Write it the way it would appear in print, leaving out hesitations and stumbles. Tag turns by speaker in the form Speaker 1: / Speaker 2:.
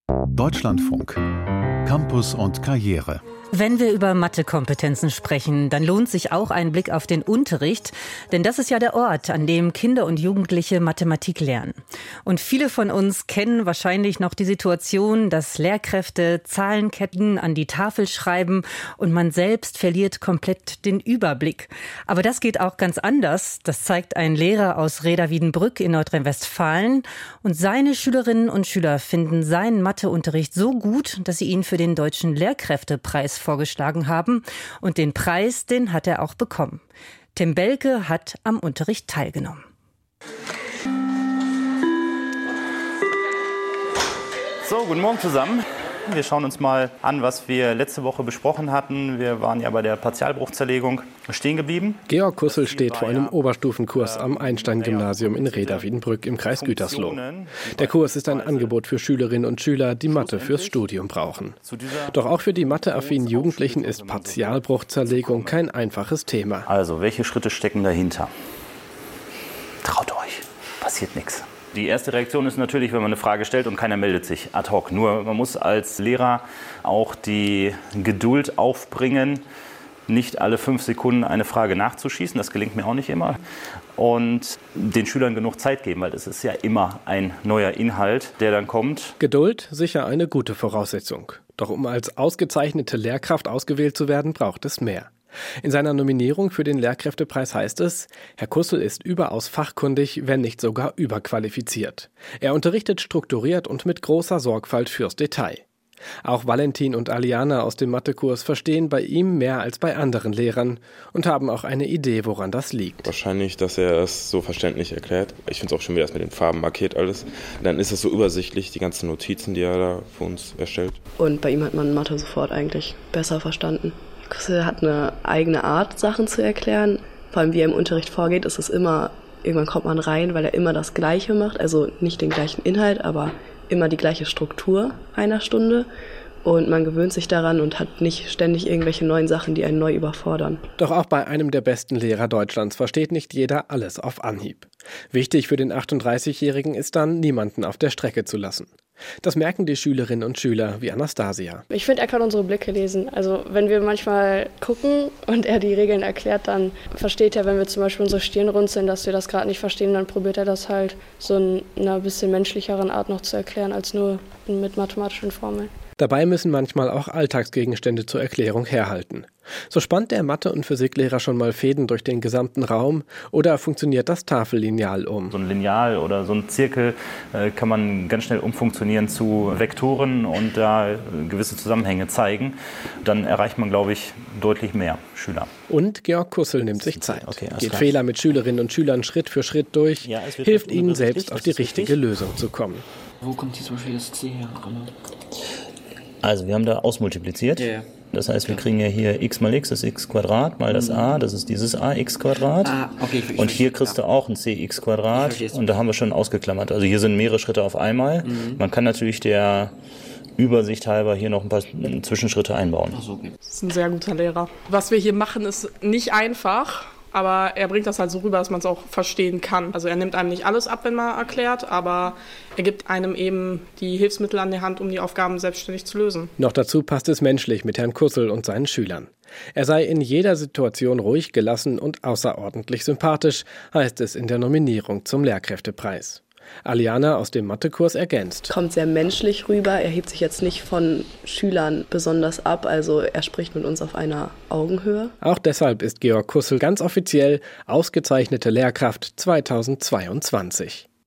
Speaker 1: Deutschlandfunk. Campus und Karriere.
Speaker 2: Wenn wir über Mathekompetenzen sprechen, dann lohnt sich auch ein Blick auf den Unterricht, denn das ist ja der Ort, an dem Kinder und Jugendliche Mathematik lernen. Und viele von uns kennen wahrscheinlich noch die Situation, dass Lehrkräfte Zahlenketten an die Tafel schreiben und man selbst verliert komplett den Überblick. Aber das geht auch ganz anders. Das zeigt ein Lehrer aus Reda-Wiedenbrück in Nordrhein-Westfalen. Und seine Schülerinnen und Schüler finden seinen Matheunterricht so gut, dass sie ihn für den Deutschen Lehrkräftepreis vorgeschlagen haben. Und den Preis, den hat er auch bekommen. Tim Belke hat am Unterricht teilgenommen.
Speaker 3: So, guten Morgen zusammen. Wir schauen uns mal an, was wir letzte Woche besprochen hatten. Wir waren ja bei der Partialbruchzerlegung stehen geblieben.
Speaker 4: Georg Kussel steht vor einem Oberstufenkurs am Einstein-Gymnasium in Reda-Wiedenbrück im Kreis Gütersloh. Der Kurs ist ein Angebot für Schülerinnen und Schüler, die Mathe fürs Studium brauchen. Doch auch für die matheaffinen Jugendlichen ist Partialbruchzerlegung kein einfaches Thema.
Speaker 3: Also, welche Schritte stecken dahinter? Traut euch, passiert nichts. Die erste Reaktion ist natürlich, wenn man eine Frage stellt und keiner meldet sich ad hoc. Nur man muss als Lehrer auch die Geduld aufbringen, nicht alle 5 Sekunden eine Frage nachzuschießen. Das gelingt mir auch nicht immer. Und den Schülern genug Zeit geben, weil es ist ja immer ein neuer Inhalt, der dann kommt.
Speaker 4: Geduld, sicher eine gute Voraussetzung. Doch um als ausgezeichnete Lehrkraft ausgewählt zu werden, braucht es mehr. In seiner Nominierung für den Lehrkräftepreis heißt es, Herr Kussel ist überaus fachkundig, wenn nicht sogar überqualifiziert. Er unterrichtet strukturiert und mit großer Sorgfalt fürs Detail. Auch Valentin und Aliana aus dem Mathekurs verstehen bei ihm mehr als bei anderen Lehrern und haben auch eine Idee, woran das liegt.
Speaker 5: Wahrscheinlich, dass er es so verständlich erklärt. Ich finde es auch schön, wie er es mit den Farben markiert alles. Dann ist es so übersichtlich, die ganzen Notizen, die er da für uns erstellt.
Speaker 6: Und bei ihm hat man Mathe sofort eigentlich besser verstanden. Kussel hat eine eigene Art, Sachen zu erklären. Vor allem, wie er im Unterricht vorgeht, ist es immer, irgendwann kommt man rein, weil er immer das Gleiche macht. Also nicht den gleichen Inhalt, aber immer die gleiche Struktur einer Stunde. Und man gewöhnt sich daran und hat nicht ständig irgendwelche neuen Sachen, die einen neu überfordern.
Speaker 4: Doch auch bei einem der besten Lehrer Deutschlands versteht nicht jeder alles auf Anhieb. Wichtig für den 38-Jährigen ist dann, niemanden auf der Strecke zu lassen. Das merken die Schülerinnen und Schüler wie Anastasia.
Speaker 7: Ich finde, er kann unsere Blicke lesen. Also wenn wir manchmal gucken und er die Regeln erklärt, dann versteht er, wenn wir zum Beispiel unsere Stirn runzeln, dass wir das gerade nicht verstehen, dann probiert er das halt so in einer bisschen menschlicheren Art noch zu erklären, als nur mit mathematischen Formeln.
Speaker 4: Dabei müssen manchmal auch Alltagsgegenstände zur Erklärung herhalten. So spannt der Mathe- und Physiklehrer schon mal Fäden durch den gesamten Raum oder funktioniert das Tafellineal um.
Speaker 3: So ein Lineal oder so ein Zirkel kann man ganz schnell umfunktionieren zu Vektoren und da gewisse Zusammenhänge zeigen. Dann erreicht man, glaube ich, deutlich mehr Schüler.
Speaker 4: Und Georg Kussel nimmt sich Zeit,
Speaker 3: geht
Speaker 4: klar. Fehler mit Schülerinnen und Schülern Schritt für Schritt durch, hilft ihnen selbst auf die richtige Lösung zu kommen.
Speaker 8: Wo kommt hier zum Beispiel das C her?
Speaker 3: Also wir haben da ausmultipliziert.
Speaker 8: Yeah.
Speaker 3: Das heißt, wir kriegen ja hier x mal x ist x Quadrat mal das a, das ist dieses ax Quadrat.
Speaker 8: Okay,
Speaker 3: und hier kriegst du auch ein cx Quadrat und da haben wir schon ausgeklammert. Also hier sind mehrere Schritte auf einmal. Man kann natürlich der Übersicht halber hier noch ein paar Zwischenschritte einbauen.
Speaker 9: Das ist ein sehr guter Lehrer. Was wir hier machen, ist nicht einfach. Aber er bringt das halt so rüber, dass man es auch verstehen kann. Also er nimmt einem nicht alles ab, wenn man erklärt, aber er gibt einem eben die Hilfsmittel an die Hand, um die Aufgaben selbstständig zu lösen.
Speaker 4: Noch dazu passt es menschlich mit Herrn Kussel und seinen Schülern. Er sei in jeder Situation ruhig, gelassen und außerordentlich sympathisch, heißt es in der Nominierung zum Lehrkräftepreis. Aliana aus dem Mathekurs ergänzt.
Speaker 6: Kommt sehr menschlich rüber, er hebt sich jetzt nicht von Schülern besonders ab, also er spricht mit uns auf einer Augenhöhe.
Speaker 4: Auch deshalb ist Georg Kussel ganz offiziell ausgezeichnete Lehrkraft 2022.